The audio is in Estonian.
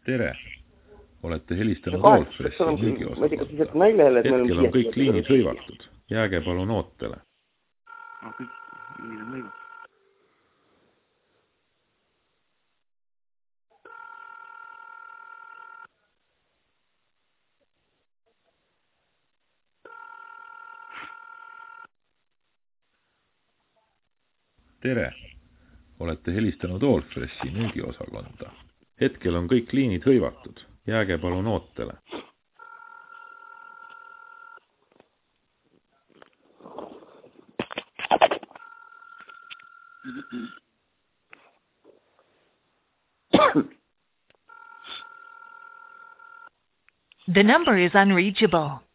tere! Olete helistanud Allfressi müügiosakonda. Hetkel on kõik liinid hõivatud. Jääge palun ootele. Tere! Olete helistanud Allfressi müügiosakonda. Hetkel on kõik liinid hõivatud. Jääge palun ootele. The number is unreachable.